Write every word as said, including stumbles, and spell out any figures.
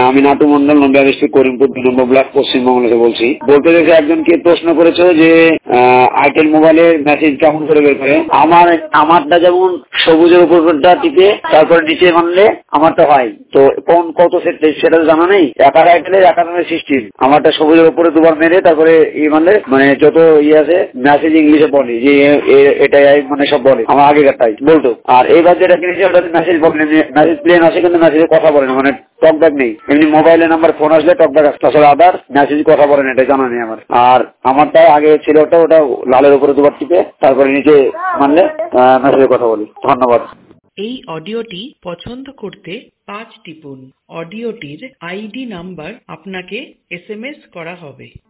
আমি নাটু মন্ডল, নদিয়া ডিস্ট্রিক্ট করিমপুর দুই number block, Paschimbanga থেকে বলছি। বলতে গেছে একজনকে প্রশ্ন করেছো যে আইটেল মোবাইলের মেসেজ কেমন করে বের করে। আমার আমারটা যেমন সবুজের উপরটা টিপে তারপরে নিচে মানলে আমারটা হয়, তো কোন কত সেট সেটা তো জানা নেই। একার আইটেলের একার সিস্টেম, আমারটা সবুজের উপরে দুবার মেরে তারপরে ইয়ে মানলে মানে যত ইয়ে আছে মেসেজ ইংলিশে বলে যে এটাই মানে সব বলে, আমার আগেকারটাই বলতো। আর এইবার যেটা কিনেছি ওটাতে মেসেজ বলে, মেসেজ প্লেন আসে কিন্তু মেসেজে কথা বলে না, মানে টকব্যাক নেই। এমনি মোবাইলে নাম্বার ফোন আসলে টকব্যাক আসতে আসলে আদার মেসেজ কথা বলে না, এটা জানা নেই আমার। আর আমারটা আগে ছিল ওটা ওটা লালের উপরে দুবার টিপে তারপরে নিচে মানলে মেসেজে কথা বলি। ধন্যবাদ। এই অডিওটি পছন্দ করতে পাঁচ টিপুন। অডিওটির আইডি নাম্বার আপনাকে এস এম এস করা হবে।